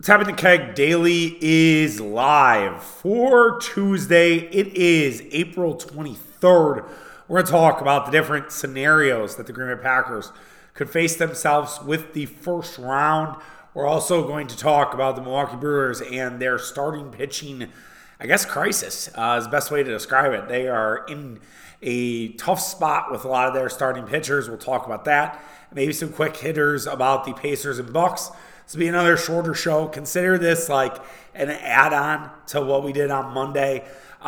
Tapping the Keg Daily is live for Tuesday. It is April 23rd. We're going to talk about the different scenarios that the Green Bay Packers could face themselves with the first round. We're also going to talk about the Milwaukee Brewers and their starting pitching, crisis is the best way to describe it. They are in a tough spot with a lot of their starting pitchers. We'll talk about that. Maybe some quick hitters about the Pacers and Bucks. This will be another shorter show. Consider this like an add-on to what we did on Monday.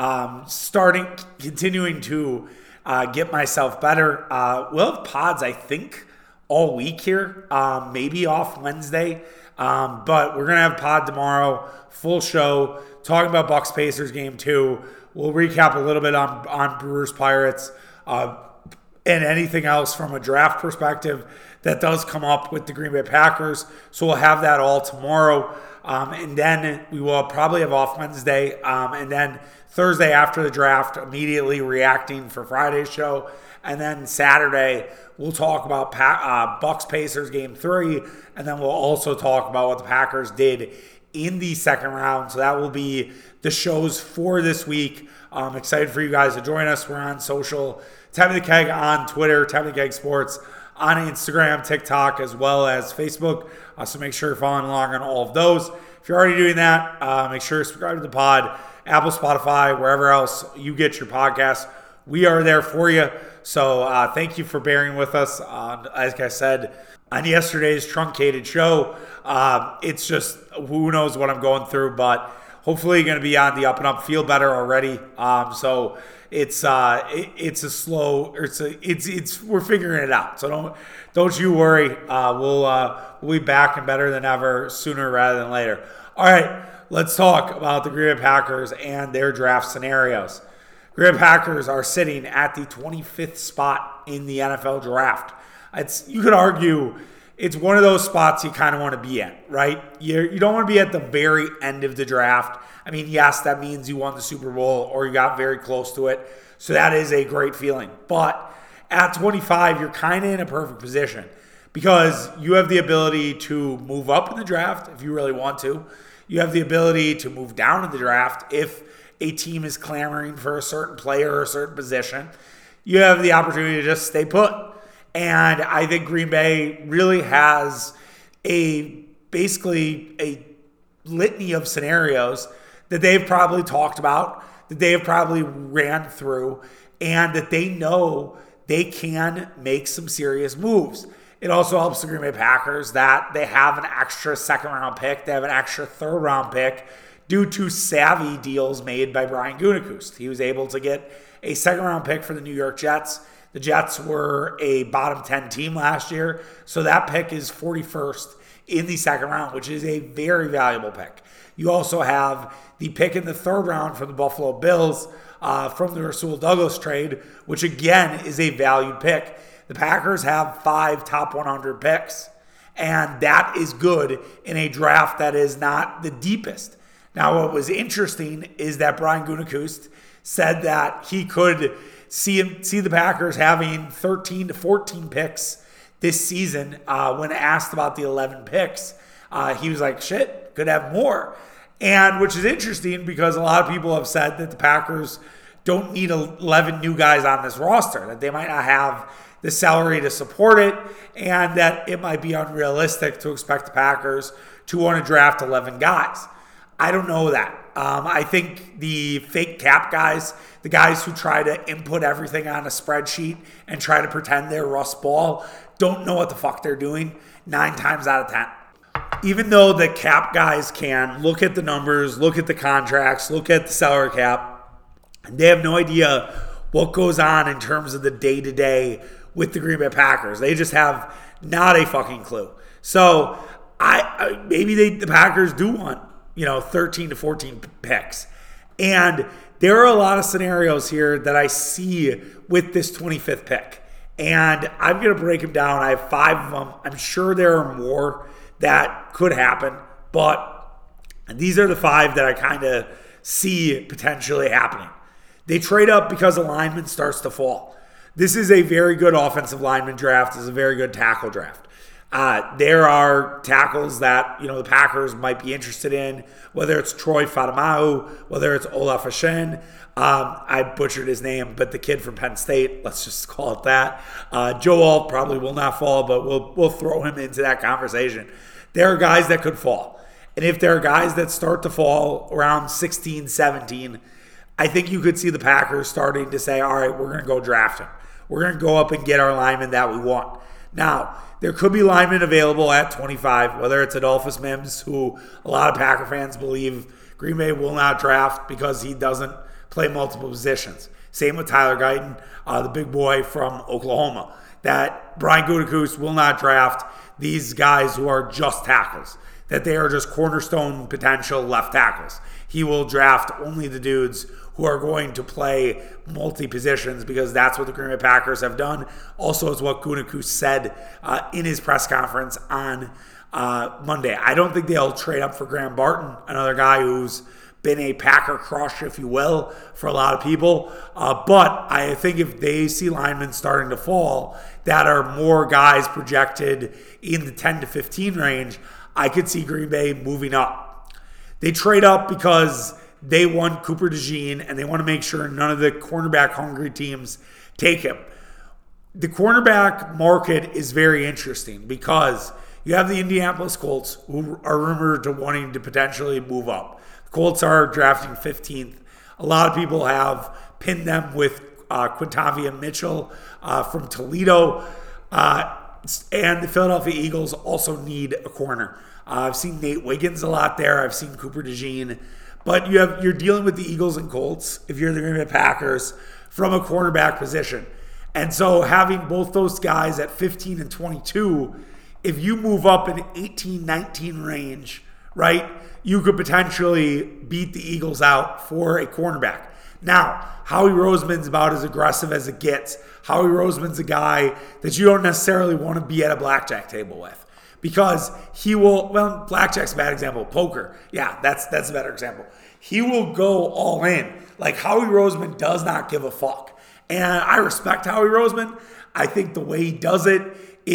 Continuing to get myself better. We'll have pods, I think, all week here. Maybe off Wednesday. But we're going to have pod tomorrow. Full show. Talking about Bucks Pacers game 2. We'll recap a little bit on Brewers Pirates. And anything else from a draft perspective that does come up with the Green Bay Packers. So we'll have that all tomorrow. And then we will probably have off Wednesday. And then Thursday after the draft, immediately reacting for Friday's show. And then Saturday, we'll talk about Bucks Pacers game 3. And then we'll also talk about what the Packers did in the second round. So that will be the shows for this week. I'm excited for you guys to join us. We're on social. Tapping the Keg on Twitter, Tapping the Keg Sports on Instagram, TikTok, as well as Facebook. So make sure you're following along on all of those. If you're already doing that, make sure to subscribe to the pod, Apple, Spotify, wherever else you get your podcasts. We are there for you. So thank you for bearing with us. As I said, on yesterday's truncated show, it's just who knows what I'm going through, but hopefully going to be on the up and up. Feel better already. So it's a slow. We're figuring it out. So don't you worry. We'll be back and better than ever sooner rather than later. All right, let's talk about the Green Bay Packers and their draft scenarios. Green Bay Packers are sitting at the 25th spot in the NFL draft. You could argue it's one of those spots you kind of want to be at, right? You don't want to be at the very end of the draft. I mean, yes, that means you won the Super Bowl or you got very close to it. So that is a great feeling. But at 25, you're kind of in a perfect position because you have the ability to move up in the draft if you really want to. You have the ability to move down in the draft if a team is clamoring for a certain player or a certain position. You have the opportunity to just stay put. And I think Green Bay really has basically a litany of scenarios that they've probably talked about, that they have probably ran through, and that they know they can make some serious moves. It also helps the Green Bay Packers that they have an extra second-round pick. They have an extra third-round pick due to savvy deals made by Brian Gutekunst. He was able to get a second-round pick for the New York Jets. The Jets were a bottom 10 team last year, so that pick is 41st in the second round, which is a very valuable pick. You also have the pick in the third round from the Buffalo Bills from the Rasul Douglas trade, which again is a valued pick. The Packers have 5 top 100 picks, and that is good in a draft that is not the deepest. Now, what was interesting is that Brian Gutekunst said that he could see the Packers having 13 to 14 picks this season. When asked about the 11 picks, he was like, shit, could have more. And which is interesting because a lot of people have said that the Packers don't need 11 new guys on this roster, that they might not have the salary to support it, and that it might be unrealistic to expect the Packers to want to draft 11 guys. I don't know that. I think the fake cap guys, the guys who try to input everything on a spreadsheet and try to pretend they're Russ Ball, don't know what the fuck they're doing 9 times out of 10. Even though the cap guys can look at the numbers, look at the contracts, look at the salary cap, they have no idea what goes on in terms of the day-to-day with the Green Bay Packers. They just have not a fucking clue. So maybe the Packers do want 13 to 14 picks. And there are a lot of scenarios here that I see with this 25th pick. And I'm going to break them down. I have 5 of them. I'm sure there are more that could happen. But these are the 5 that I kind of see potentially happening. They trade up because a lineman starts to fall. This is a very good offensive lineman draft. This is a very good tackle draft. There are tackles that, the Packers might be interested in, whether it's Troy Fatumau, whether it's Olaf Ashen. I butchered his name, but the kid from Penn State, let's just call it that. Joe Alt probably will not fall, but we'll throw him into that conversation. There are guys that could fall. And if there are guys that start to fall around 16, 17, I think you could see the Packers starting to say, all right, we're going to go draft him. We're going to go up and get our lineman that we want. Now, there could be linemen available at 25, whether it's Adolphus Mims, who a lot of Packer fans believe Green Bay will not draft because he doesn't play multiple positions. Same with Tyler Guyton, the big boy from Oklahoma. That Brian Gutekunst will not draft these guys who are just tackles, that they are just cornerstone potential left tackles. He will draft only the dudes who are going to play multi-positions because that's what the Green Bay Packers have done. Also, it's what Gutekunst said in his press conference on Monday. I don't think they'll trade up for Graham Barton, another guy who's been a Packer crush, if you will, for a lot of people. But I think if they see linemen starting to fall that are more guys projected in the 10 to 15 range, I could see Green Bay moving up. They trade up because they want Cooper DeJean, and they want to make sure none of the cornerback-hungry teams take him. The cornerback market is very interesting because you have the Indianapolis Colts, who are rumored to wanting to potentially move up. The Colts are drafting 15th. A lot of people have pinned them with Quintavion Mitchell from Toledo. And the Philadelphia Eagles also need a corner. I've seen Nate Wiggins a lot there. I've seen Cooper DeJean. But you're dealing with the Eagles and Colts, if you're the Green Bay Packers, from a cornerback position. And so having both those guys at 15 and 22, if you move up in 18, 19 range, right, you could potentially beat the Eagles out for a cornerback. Now, Howie Roseman's about as aggressive as it gets. Howie Roseman's a guy that you don't necessarily want to be at a blackjack table with. Because he will, well, blackjack's a bad example. Poker, yeah, that's a better example. He will go all in. Like, Howie Roseman does not give a fuck. And I respect Howie Roseman. I think the way he does it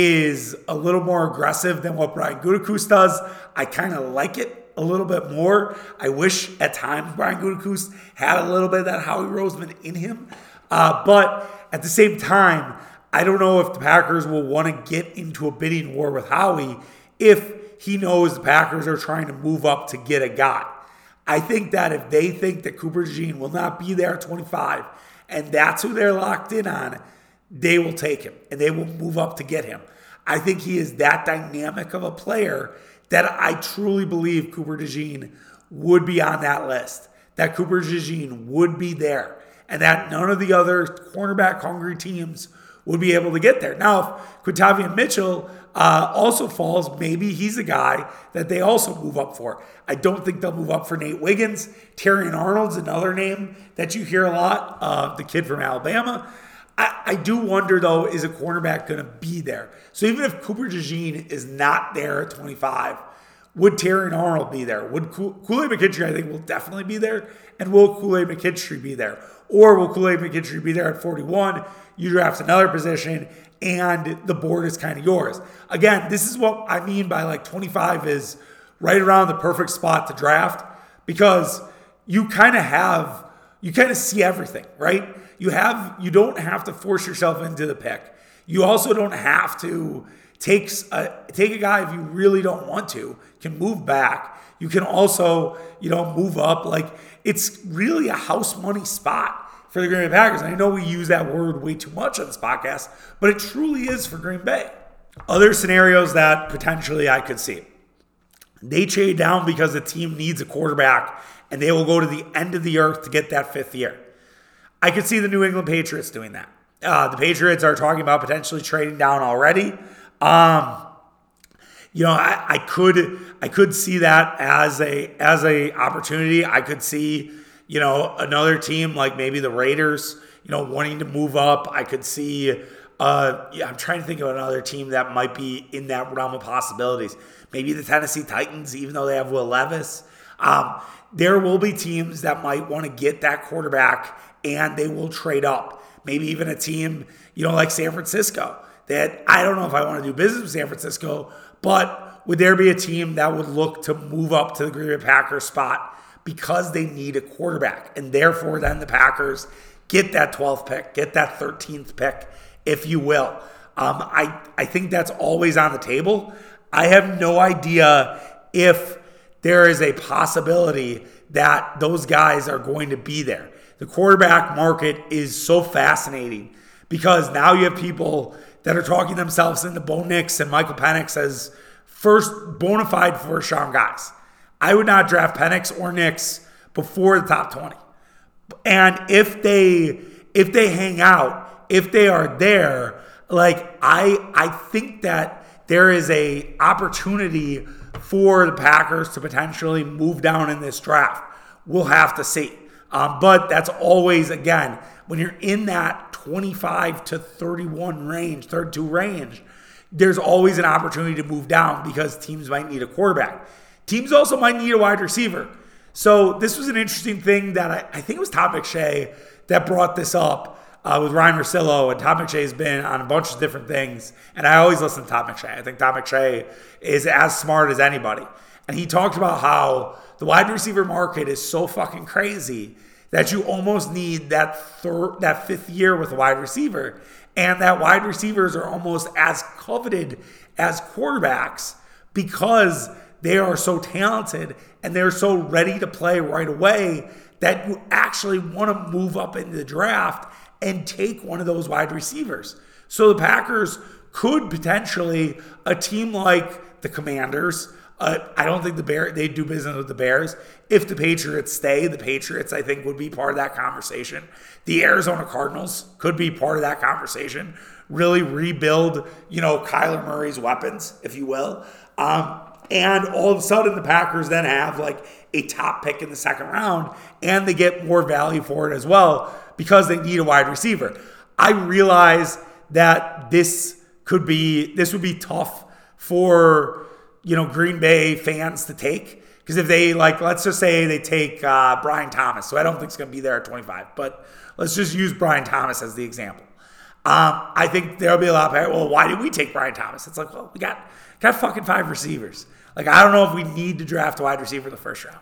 is a little more aggressive than what Brian Gutekunst does. I kind of like it a little bit more. I wish at times Brian Gutekunst had a little bit of that Howie Roseman in him. But at the same time, I don't know if the Packers will want to get into a bidding war with Howie if he knows the Packers are trying to move up to get a guy. I think that if they think that Cooper DeJean will not be there at 25, and that's who they're locked in on, they will take him, and they will move up to get him. I think he is that dynamic of a player that I truly believe Cooper DeJean would be on that list, that Cooper DeJean would be there, and that none of the other cornerback-hungry teams would be able to get there. Now, if Quintavion Mitchell also falls, maybe he's a guy that they also move up for. I don't think they'll move up for Nate Wiggins. Terrion Arnold's another name that you hear a lot, the kid from Alabama. I do wonder, though, is a cornerback going to be there? So even if Cooper DeJean is not there at 25, would Terrion Arnold be there? Would Kool-Aid McKinstry, I think, will definitely be there? And will Kool-Aid McKinstry be there? Or will Kool-Aid McKinstry be there at 41? You draft another position, and the board is kind of yours. Again, this is what I mean by like 25 is right around the perfect spot to draft because you kind of see everything, right? You don't have to force yourself into the pick. You also don't have to take a guy if you really don't want to. You can move back. You can also, move up. Like, it's really a house money spot for the Green Bay Packers. And I know we use that word way too much on this podcast, but it truly is for Green Bay. Other scenarios that potentially I could see. They trade down because the team needs a quarterback, and they will go to the end of the earth to get that fifth year. I could see the New England Patriots doing that. The Patriots are talking about potentially trading down already. I could see that as a opportunity. I could see, another team like maybe the Raiders, wanting to move up. I could see, I'm trying to think of another team that might be in that realm of possibilities. Maybe the Tennessee Titans, even though they have Will Levis. There will be teams that might want to get that quarterback and they will trade up. Maybe even a team, like San Francisco, that I don't know if I want to do business with San Francisco, but would there be a team that would look to move up to the Green Bay Packers spot because they need a quarterback? And therefore, then the Packers get that 12th pick, get that 13th pick, if you will. I think that's always on the table. I have no idea if there is a possibility that those guys are going to be there. The quarterback market is so fascinating because now you have people that are talking themselves into Bo Nix and Michael Penix as first bona fide first round guys. I would not draft Penix or Nix before the top 20. And if they hang out, if they are there, like I think that there is a opportunity for the Packers to potentially move down in this draft. We'll have to see. But that's always, again, when you're in that 25 to 31 range, 32 range, there's always an opportunity to move down because teams might need a quarterback. Teams also might need a wide receiver. So this was an interesting thing that I think it was Todd McShay that brought this up with Ryan Russillo. And Todd McShay has been on a bunch of different things. And I always listen to Todd McShay. I think Todd McShay is as smart as anybody. And he talked about how the wide receiver market is so fucking crazy that you almost need that fifth year with a wide receiver. And that wide receivers are almost as coveted as quarterbacks because they are so talented and they're so ready to play right away that you actually want to move up into the draft and take one of those wide receivers. So the Packers could potentially, a team like the Commanders, I don't think they do business with the Bears. If the Patriots stay, the Patriots, I think, would be part of that conversation. The Arizona Cardinals could be part of that conversation. Really rebuild, Kyler Murray's weapons, if you will. And all of a sudden, the Packers then have like a top pick in the second round, and they get more value for it as well because they need a wide receiver. I realize that this would be tough for Green Bay fans to take, because if they let's just say they take Brian Thomas, so I don't think it's going to be there at 25, but let's just use Brian Thomas as the example. I think there'll be a lot of, well, why did we take Brian Thomas? It's like, well, we got fucking 5 receivers. I don't know if we need to draft a wide receiver in the first round.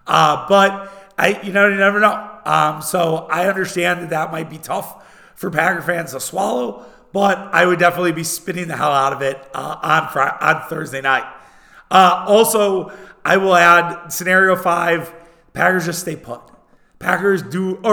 But you never know. So I understand that might be tough for Packer fans to swallow, but I would definitely be spinning the hell out of it on Thursday night. Also, I will add scenario 5, Packers just stay put. Let's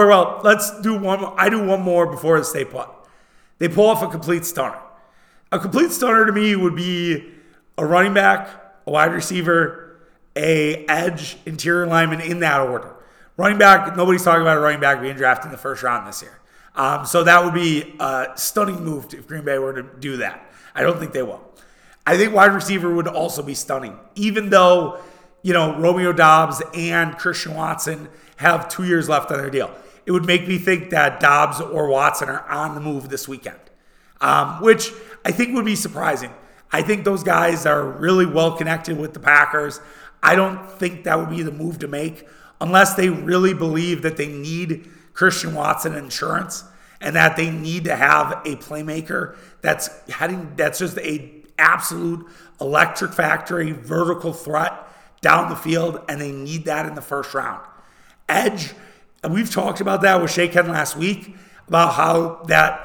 do one more. I do one more before the stay put. They pull off a complete stunner. A complete stunner to me would be a running back, a wide receiver, a edge, interior lineman in that order. Running back, nobody's talking about a running back being drafted in the first round this year. So that would be a stunning move if Green Bay were to do that. I don't think they will. I think wide receiver would also be stunning, even though, Romeo Doubs and Christian Watson have 2 years left on their deal. It would make me think that Doubs or Watson are on the move this weekend, which I think would be surprising. I think those guys are really well connected with the Packers. I don't think that would be the move to make unless they really believe that they need Christian Watson insurance and that they need to have a playmaker that's just a absolute electric factory, vertical threat down the field, and they need that in the first round. Edge, we've talked about that with Shaken last week, about how that,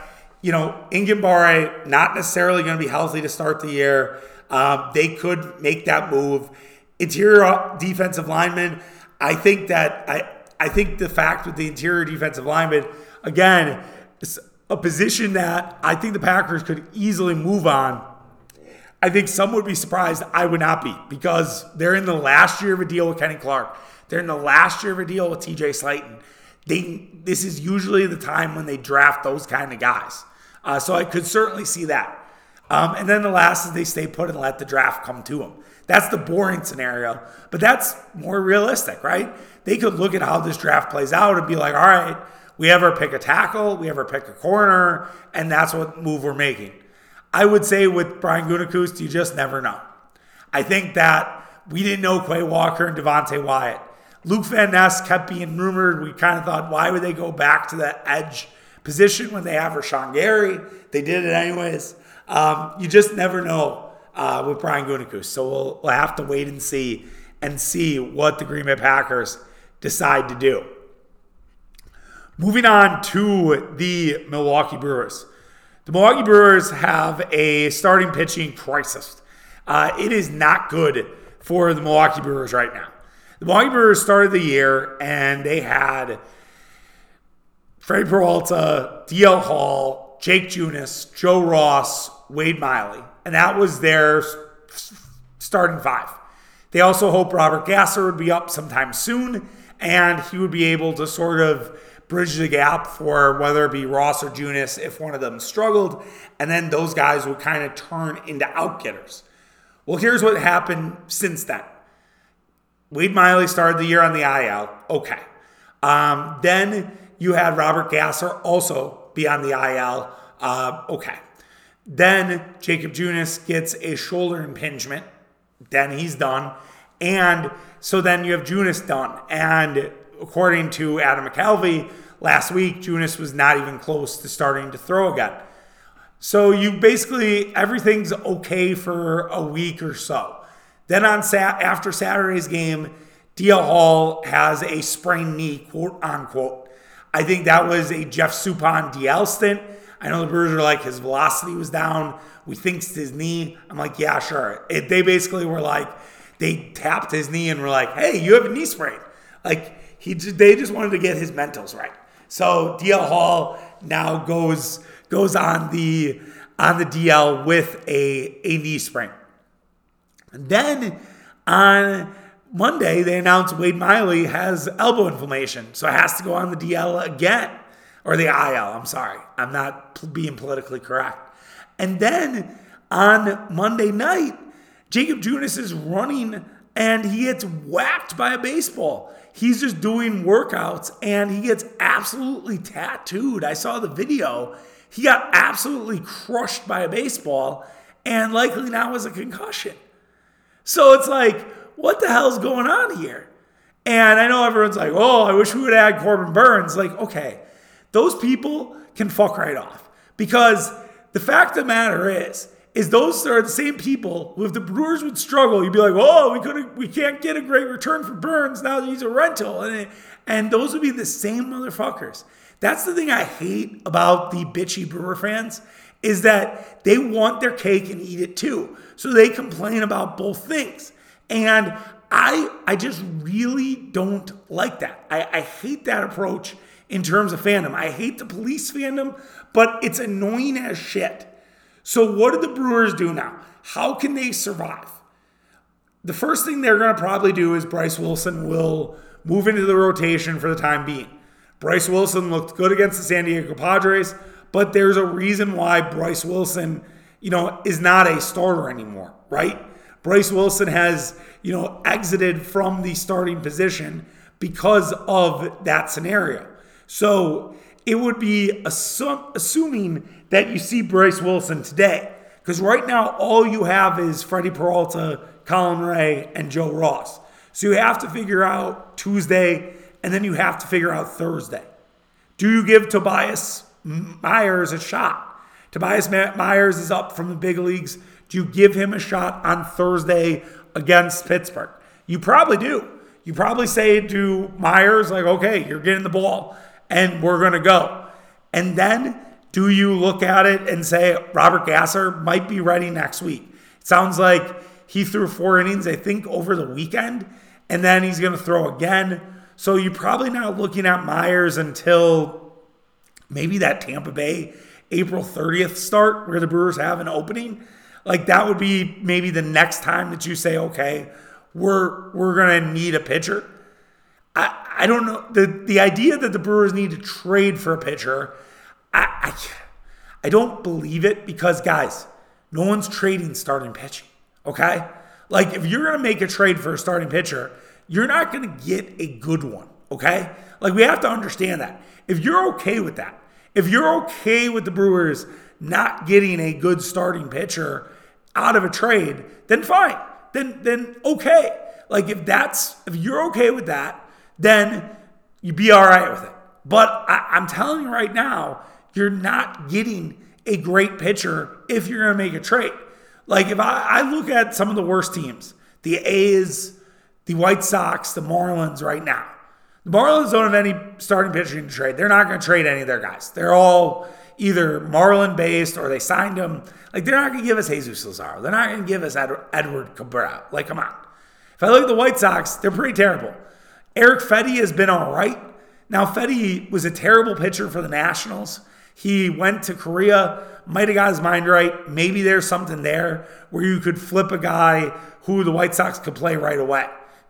Ingambare not necessarily going to be healthy to start the year. They could make that move. Interior defensive lineman, I think the fact with the interior defensive lineman, again, it's a position that I think the Packers could easily move on. I think some would be surprised. I would not be, because they're in the last year of a deal with Kenny Clark. They're in the last year of a deal with TJ Slayton. This is usually the time when they draft those kind of guys. So I could certainly see that. And then the last is they stay put and let the draft come to them. That's the boring scenario, but that's more realistic, right? They could look at how this draft plays out and be like, all right, we have our pick a tackle, we have our pick a corner, and that's what move we're making. I would say with Brian Gutekunst, you just never know. I think that we didn't know Quay Walker and Devontae Wyatt. Luke Van Ness kept being rumored. We kind of thought, why would they go back to that edge position when they have Rashawn Gary? They did it anyways. You just never know with Brian Gutekunst. So we'll have to wait and see what the Green Bay Packers decide to do. Moving on to the Milwaukee Brewers. The Milwaukee Brewers have a starting pitching crisis. It is not good for the Milwaukee Brewers right now. The Milwaukee Brewers started the year and they had Freddie Peralta, DL Hall, Jake Junis, Joe Ross, Wade Miley. And that was their starting five. They also hoped Robert Gasser would be up sometime soon and he would be able to sort of bridge the gap for whether it be Ross or Junis if one of them struggled. And then those guys would kind of turn into outgetters. Well, here's what happened since then. Wade Miley started the year on the IL. Okay. Then you had Robert Gasser also be on the IL. Okay. Then Jacob Junis gets a shoulder impingement. Then he's done. And so then you have Junis done. And according to Adam McCalvey, last week, Junis was not even close to starting to throw again. So you basically, everything's okay for a week or so. Then after Saturday's game, DL Hall has a sprained knee, quote unquote. I think that was a Jeff Suppan DL stint. I know the Brewers are like, his velocity was down. We think it's his knee. I'm like, yeah, sure. They basically were like, they tapped his knee and were like, hey, you have a knee sprain. Like, they just wanted to get his mentals right. So DL Hall now goes on the DL with a knee sprain. And then on Monday, they announced Wade Miley has elbow inflammation, so it has to go on the DL again. Or the IL, I'm sorry. I'm not being politically correct. And then on Monday night, Jacob Junis is running and he gets whacked by a baseball. He's just doing workouts and he gets absolutely tattooed. I saw the video. He got absolutely crushed by a baseball and likely now has a concussion. So it's like, what the hell's going on here? And I know everyone's like, oh, I wish we would have had Corbin Burns. Like, okay, those people can fuck right off. Because the fact of the matter is those are the same people who, if the Brewers would struggle, you'd be like, oh, we can't get a great return for Burns now that he's a rental. And those would be the same motherfuckers. That's the thing I hate about the bitchy Brewer fans is that they want their cake and eat it too. So they complain about both things. And I just really don't like that. I hate that approach in terms of fandom. I hate the police fandom, but it's annoying as shit. So what do the Brewers do now? How can they survive? The first thing they're going to probably do is Bryce Wilson will move into the rotation for the time being. Bryce Wilson looked good against the San Diego Padres, but there's a reason why Bryce Wilson, is not a starter anymore, right? Bryce Wilson has, exited from the starting position because of that scenario. So it would be assuming that you see Bryce Wilson today. Because right now, all you have is Freddie Peralta, Colin Ray, and Joe Ross. So you have to figure out Tuesday, and then you have to figure out Thursday. Do you give Tobias Myers a shot? Tobias Myers is up from the big leagues. Do you give him a shot on Thursday against Pittsburgh? You probably do. You probably say to Myers, like, okay, you're getting the ball, and we're going to go. And then do you look at it and say Robert Gasser might be ready next week? It sounds like he threw 4 innings, I think, over the weekend, and then he's going to throw again. So you're probably not looking at Myers until maybe that Tampa Bay April 30th start where the Brewers have an opening. Like that would be maybe the next time that you say, okay, we're going to need a pitcher. I don't know. The idea that the Brewers need to trade for a pitcher, I don't believe it because, guys, no one's trading starting pitching, okay? Like, if you're going to make a trade for a starting pitcher, you're not going to get a good one, okay? Like, we have to understand that. If you're okay with that, if you're okay with the Brewers not getting a good starting pitcher out of a trade, then fine. Then okay. Like, if you're okay with that, then you be all right with it. But I'm telling you right now, you're not getting a great pitcher if you're going to make a trade. Like if I look at some of the worst teams, the A's, the White Sox, the Marlins right now. The Marlins don't have any starting pitching to trade. They're not going to trade any of their guys. They're all either Marlin based or they signed them. Like they're not going to give us Jesus Lazaro. They're not going to give us Edward Cabrera. Like come on. If I look at the White Sox, they're pretty terrible. Eric Fedde has been all right. Now Fedde was a terrible pitcher for the Nationals. He went to Korea, might have got his mind right. Maybe there's something there where you could flip a guy who the White Sox could play right away.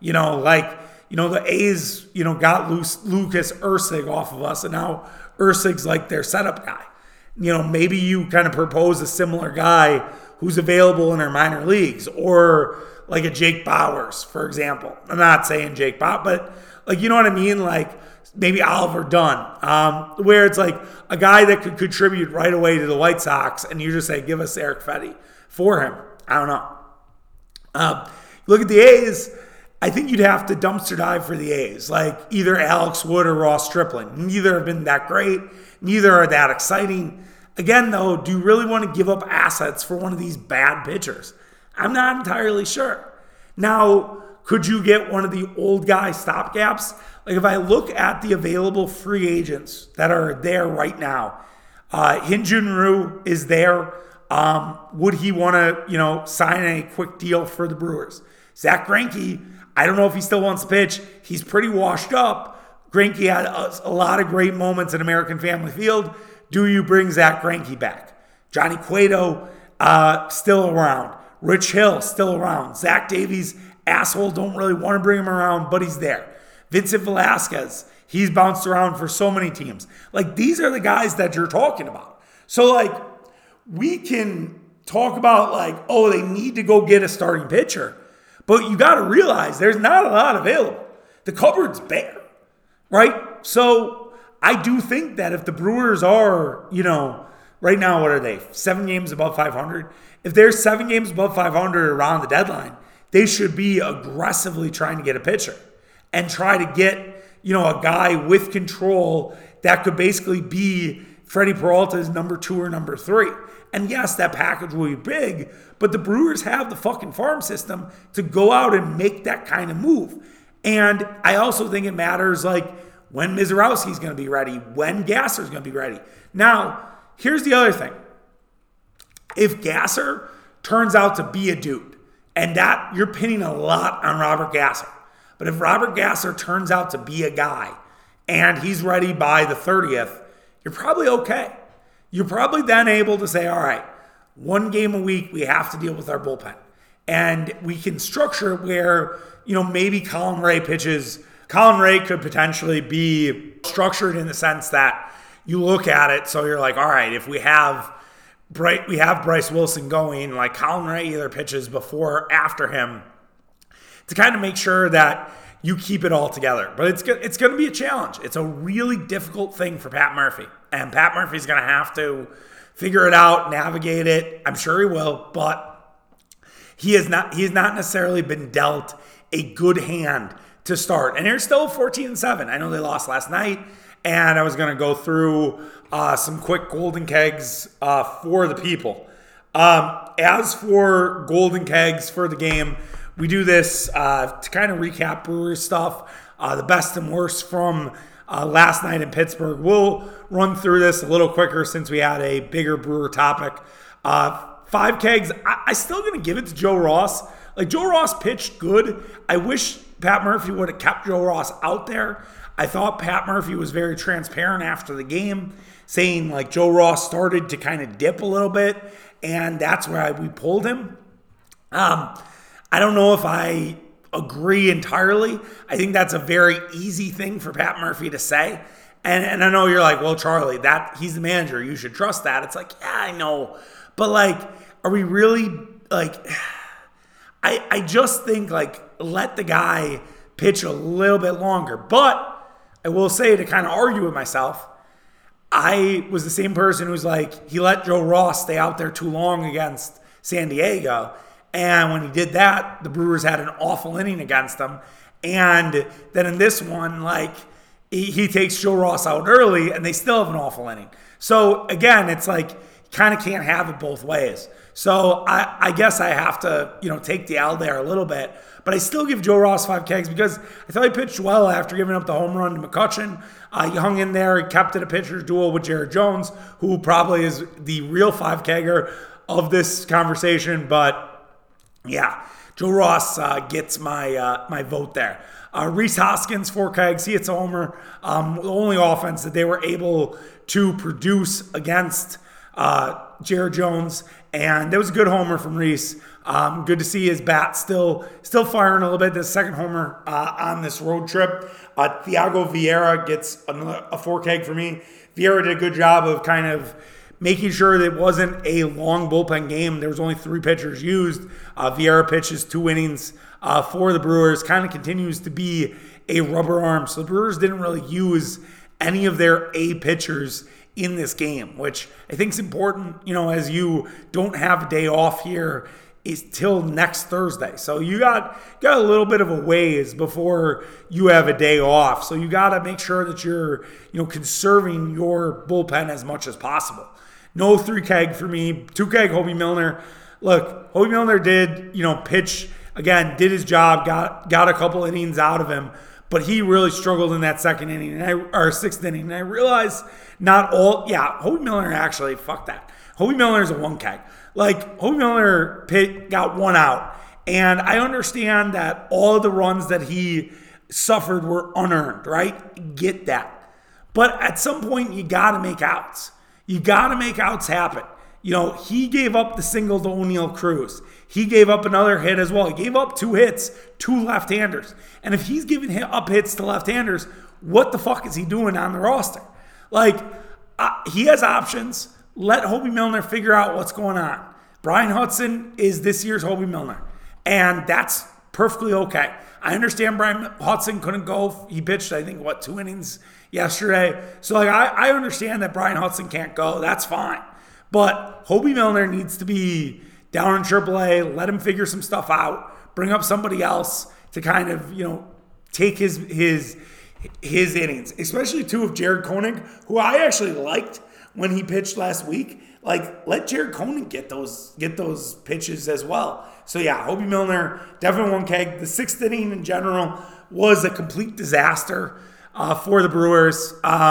The A's, got Lucas Erceg off of us, and now Erceg's like their setup guy. Maybe you kind of propose a similar guy who's available in our minor leagues, or like a Jake Bauers, for example. I'm not saying Jake Bauers, but you know what I mean? Like maybe Oliver Dunn, where it's like a guy that could contribute right away to the White Sox, and you just say, give us Eric Fedde for him. I don't know. Look at the A's. I think you'd have to dumpster dive for the A's, like either Alex Wood or Ross Stripling. Neither have been that great. Neither are that exciting. Again, though, do you really want to give up assets for one of these bad pitchers? I'm not entirely sure. Now, could you get one of the old guy stopgaps? Like if I look at the available free agents that are there right now, Hyun-Jin Ryu is there. Would he want to, sign a quick deal for the Brewers? Zach Greinke, I don't know if he still wants to pitch. He's pretty washed up. Greinke had a lot of great moments at American Family Field. Do you bring Zach Greinke back? Johnny Cueto, still around. Rich Hill, still around. Zach Davies, asshole, don't really want to bring him around, but he's there. Vincent Velasquez, he's bounced around for so many teams. Like, these are the guys that you're talking about. So, like, we can talk about, like, oh, they need to go get a starting pitcher. But you got to realize there's not a lot available. The cupboard's bare, right? So I do think that if the Brewers are, right now, what are they? 7 games above 500. If they're 7 games above 500 around the deadline, they should be aggressively trying to get a pitcher and try to get, a guy with control that could basically be Freddie Peralta's number 2 or number 3. And yes, that package will be big, but the Brewers have the fucking farm system to go out and make that kind of move. And I also think it matters, like, when Mizorowski's going to be ready, when Gasser's going to be ready. Now, here's the other thing. If Gasser turns out to be a dude, and that you're pinning a lot on Robert Gasser, but if Robert Gasser turns out to be a guy and he's ready by the 30th, you're probably okay. You're probably then able to say, all right, 1 game a week, we have to deal with our bullpen. And we can structure it where, maybe Colin Ray pitches. Colin Ray could potentially be structured in the sense that you look at it, so you're like, all right, if we have Bryce Wilson going, like Colin Ray either pitches before or after him to kind of make sure that you keep it all together. But it's going to be a challenge. It's a really difficult thing for Pat Murphy. And Pat Murphy's going to have to figure it out, navigate it. I'm sure he will, but he has not necessarily been dealt a good hand to start. And they're still 14-7. I know they lost last night, and I was going to go through some quick golden kegs for the people. As for golden kegs for the game, we do this to kind of recap Brewers stuff, the best and worst from last night in Pittsburgh. We'll run through this a little quicker since we had a bigger Brewer topic. 5 kegs, I still going to give it to Joe Ross. Like, Joe Ross pitched good. I wish Pat Murphy would have kept Joe Ross out there. I thought Pat Murphy was very transparent after the game, saying, like, Joe Ross started to kind of dip a little bit, and that's why we pulled him. I don't know if I agree entirely. I think that's a very easy thing for Pat Murphy to say. And I know you're like, well, Charlie, he's the manager. You should trust that. It's like, yeah, I know. But, like, are we really, like, I just think, like, let the guy pitch a little bit longer. But I will say, to kind of argue with myself, I was the same person who's like, he let Joe Ross stay out there too long against San Diego. And when he did that, the Brewers had an awful inning against them. And then in this one, like, he takes Joe Ross out early, and they still have an awful inning. So, again, it's like, you kind of can't have it both ways. So I guess I have to, take the L there a little bit. But I still give Joe Ross 5 kegs because I thought he pitched well after giving up the home run to McCutchen. He hung in there. He kept it a pitcher's duel with Jared Jones, who probably is the real 5 kegger of this conversation. But yeah, Joe Ross gets my vote there. Rhys Hoskins, 4 kegs. He hits a homer. The only offense that they were able to produce against Jared Jones. And that was a good homer from Rhys. Good to see his bat still firing a little bit. The second homer on this road trip. Thiago Vieira gets a 4 keg for me. Vieira did a good job of kind of making sure that it wasn't a long bullpen game. There was only 3 pitchers used. Vieira pitches 2 innings for the Brewers. Kind of continues to be a rubber arm. So the Brewers didn't really use any of their A pitchers in this game, which I think is important, as you don't have a day off here is till next Thursday. So you got a little bit of a ways before you have a day off. So you got to make sure that you're, conserving your bullpen as much as possible. No 3 keg for me, 2 keg Hobie Milner. Look, Hobie Milner did, pitch again, did his job, got a couple innings out of him. But he really struggled in that second inning, or 6th inning. And I realized Hobie Milner actually, fuck that. Hobie Milner is a 1 keg. Like, Hobie Milner got 1 out. And I understand that all of the runs that he suffered were unearned, right? Get that. But at some point, you got to make outs. You got to make outs happen. He gave up the single to O'Neal Cruz. He gave up another hit as well. He gave up 2 hits, 2 left-handers. And if he's giving up hits to left-handers, what the fuck is he doing on the roster? Like, he has options. Let Hobie Milner figure out what's going on. Brian Hudson is this year's Hobie Milner. And that's perfectly okay. I understand Brian Hudson couldn't go. He pitched, I think, 2 innings yesterday. So, I understand that Brian Hudson can't go. That's fine. But Hobie Milner needs to be down in AAA. Let him figure some stuff out. Bring up somebody else to kind of, take his innings. Especially too of Jared Koenig, who I actually liked when he pitched last week. Like, let Jared Koenig get those pitches as well. So yeah, Hobie Milner, definitely 1 keg. The 6th inning in general was a complete disaster for the Brewers.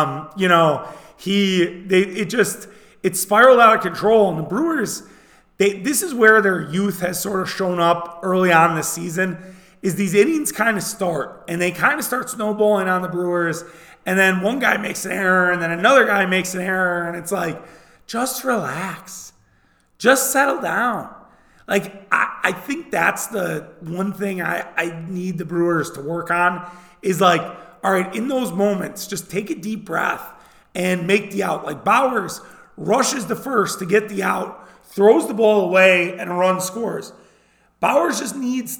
It spiraled out of control, and the Brewers, this is where their youth has sort of shown up early on this season, is these innings kind of start, and they kind of start snowballing on the Brewers, and then one guy makes an error, and then another guy makes an error, and it's like, just relax. Just settle down. Like, I think that's the one thing I need the Brewers to work on is like, all right, in those moments, just take a deep breath and make the out. Like, Bauers rushes the first to get the out, throws the ball away, and a run scores. Bauers just needs,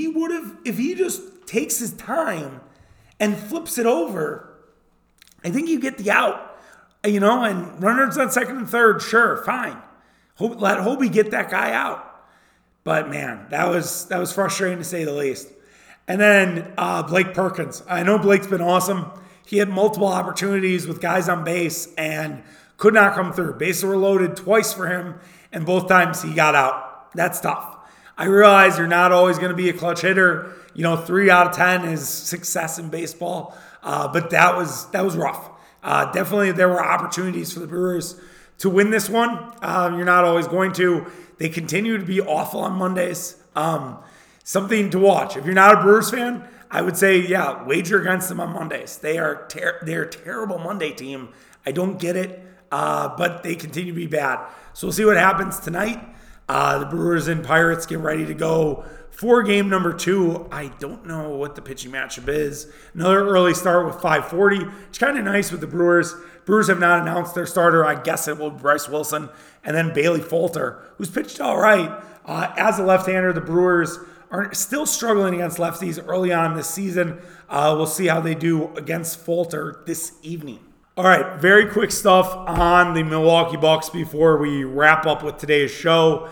if he just takes his time and flips it over, I think you get the out, and runners on second and third, sure, fine. Let Hobie get that guy out. But man, that was frustrating to say the least. And then Blake Perkins. I know Blake's been awesome. He had multiple opportunities with guys on base and could not come through. Bases were loaded twice for him, and both times he got out. That's tough. I realize you're not always going to be a clutch hitter. 3 out of 10 is success in baseball. But that was rough. Definitely there were opportunities for the Brewers to win this one. You're not always going to. They continue to be awful on Mondays. Something to watch. If you're not a Brewers fan, I would say, wager against them on Mondays. They're a terrible Monday team. I don't get it, but they continue to be bad. So we'll see what happens tonight. The Brewers and Pirates get ready to go for game number 2. I don't know what the pitching matchup is. Another early start with 5:40. It's kind of nice with the Brewers. Brewers have not announced their starter. I guess it will be Bryce Wilson and then Bailey Falter, who's pitched all right. As a left-hander, the Brewers are still struggling against lefties early on this season. We'll see how they do against Falter this evening. All right, very quick stuff on the Milwaukee Bucks before we wrap up with today's show.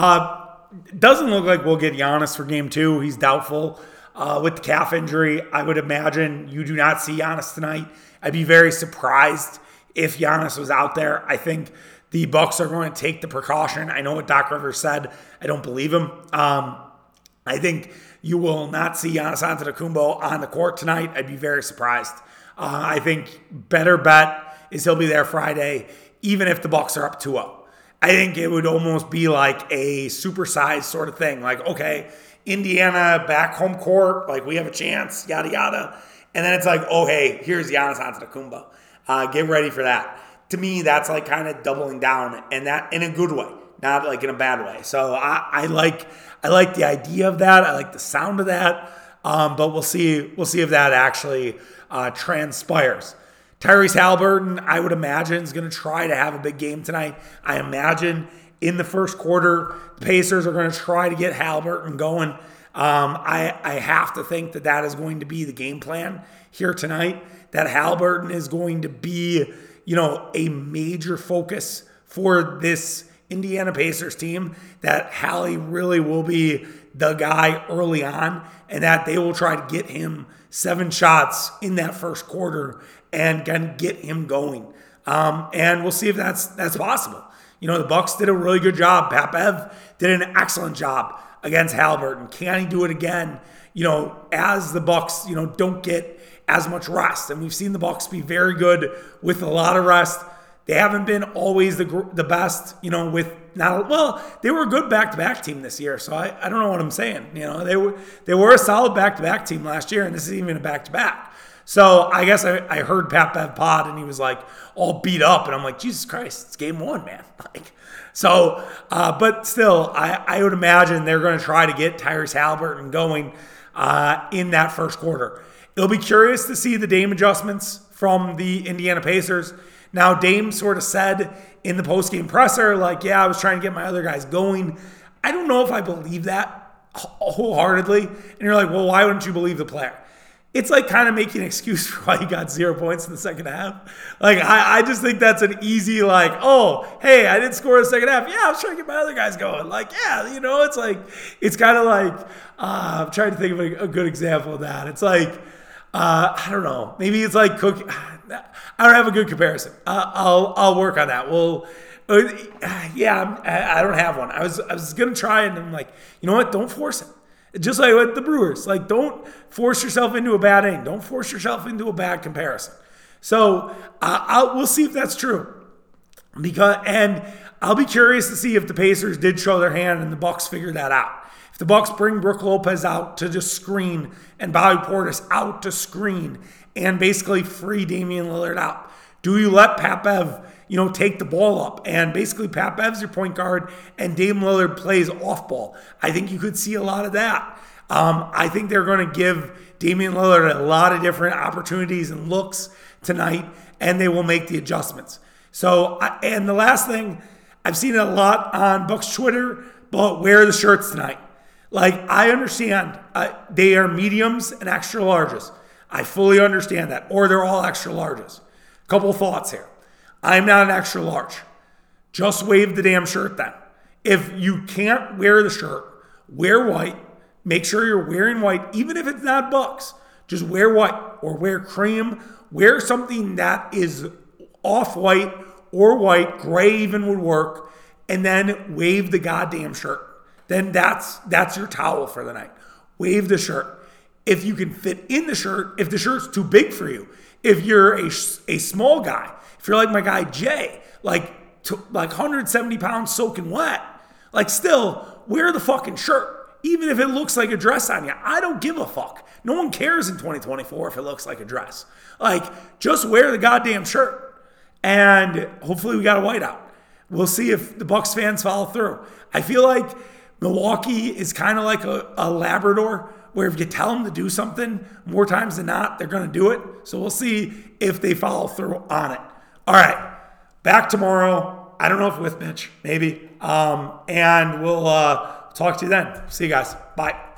Doesn't look like we'll get Giannis for game 2. He's doubtful with the calf injury. I would imagine you do not see Giannis tonight. I'd be very surprised if Giannis was out there. I think the Bucks are going to take the precaution. I know what Doc Rivers said. I don't believe him. I think you will not see Giannis Antetokounmpo on the court tonight. I'd be very surprised. I think better bet is he'll be there Friday, even if the Bucks are up 2-0. I think it would almost be like a supersized sort of thing. Like, okay, Indiana back home court, like we have a chance, yada, yada. And then it's like, oh, hey, here's Giannis Antetokounmpo. Get ready for that. To me, that's like kind of doubling down, and that in a good way, not like in a bad way. So I like the idea of that. I like the sound of that. But we'll see if that actually transpires. Tyrese Haliburton, I would imagine, is going to try to have a big game tonight. I imagine in the first quarter, the Pacers are going to try to get Haliburton going. I have to think that is going to be the game plan here tonight, that Haliburton is going to be, a major focus for this Indiana Pacers team, that Hallie really will be the guy early on, and that they will try to get him 7 shots in that first quarter and kind of get him going. And we'll see if that's possible. The Bucks did a really good job. Pat Bev did an excellent job against Haliburton. Can he do it again? As the Bucks, don't get as much rest. And we've seen the Bucks be very good with a lot of rest. They haven't been always the best, with they were a good back-to-back team this year. So I don't know what I'm saying. They were a solid back-to-back team last year, and this is even a back-to-back. So I guess I heard Pat Bev pod, and he was like all beat up, and I'm like, Jesus Christ, it's game 1, man. But still, I would imagine they're going to try to get Tyrese Haliburton going in that first quarter. It'll be curious to see the Dame adjustments from the Indiana Pacers. Now, Dame sort of said in the postgame presser, like, yeah, I was trying to get my other guys going. I don't know if I believe that wholeheartedly. And you're like, well, why wouldn't you believe the player? It's like kind of making an excuse for why he got 0 points in the second half. Like, I just think that's an easy, like, oh, hey, I didn't score in the second half. Yeah, I was trying to get my other guys going. Like, yeah, it's like, it's kind of like, I'm trying to think of a good example of that. It's like, I don't know. Maybe it's like cooking. I don't have a good comparison. I'll work on that. Well, yeah, I don't have one. I was going to try, and I'm like, you know what? Don't force it. Just like with the Brewers, like, don't force yourself into a bad aim. Don't force yourself into a bad comparison. So we'll see if that's true. And I'll be curious to see if the Pacers did show their hand and the Bucks figured that out. If the Bucks bring Brook Lopez out to just screen and Bobby Portis out to screen and basically free Damian Lillard out, do you let Pat Bev, take the ball up? And basically Pat Bev's your point guard and Dame Lillard plays off ball. I think you could see a lot of that. I think they're going to give Damian Lillard a lot of different opportunities and looks tonight, and they will make the adjustments. So, and the last thing, I've seen it a lot on Bucks Twitter, but wear the shirts tonight. Like, I understand they are mediums and extra larges. I fully understand that. Or they're all extra larges. Couple thoughts here. I'm not an extra large. Just wave the damn shirt then. If you can't wear the shirt, wear white. Make sure you're wearing white, even if it's not Bucks. Just wear white or wear cream. Wear something that is off-white or white. Gray even would work. And then wave the goddamn shirt. Then that's your towel for the night. Wave the shirt. If you can fit in the shirt, if the shirt's too big for you, if you're a small guy, if you're like my guy Jay, like 170 pounds soaking wet, like still wear the fucking shirt, even if it looks like a dress on you. I don't give a fuck. No one cares in 2024 if it looks like a dress. Like, just wear the goddamn shirt, and hopefully we got a whiteout. We'll see if the Bucks fans follow through. I feel like Milwaukee is kind of like a Labrador, where if you tell them to do something more times than not, they're going to do it. So we'll see if they follow through on it. All right, back tomorrow. I don't know if with Mitch, maybe. And we'll talk to you then. See you guys. Bye.